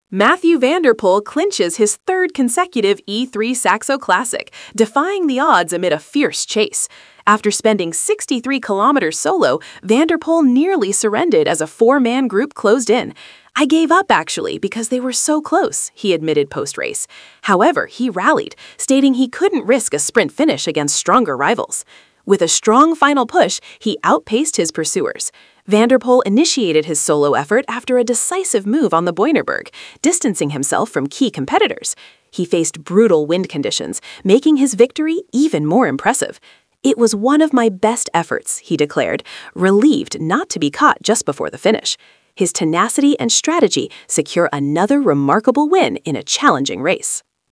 Matthew van der Poel clinches his third consecutive E3 Saxo Classic, defying the odds amid a fierce chase. After spending 63 kilometers solo, van der Poel nearly surrendered as a four-man group closed in. "I gave up, actually, because they were so close," he admitted post-race. However, he rallied, stating he couldn't risk a sprint finish against stronger rivals. With a strong final push, he outpaced his pursuers. Van der Poel initiated his solo effort after a decisive move on the Boinerberg, distancing himself from key competitors. He faced brutal wind conditions, making his victory even more impressive. "It was one of my best efforts," he declared, relieved not to be caught just before the finish. His tenacity and strategy secure another remarkable win in a challenging race.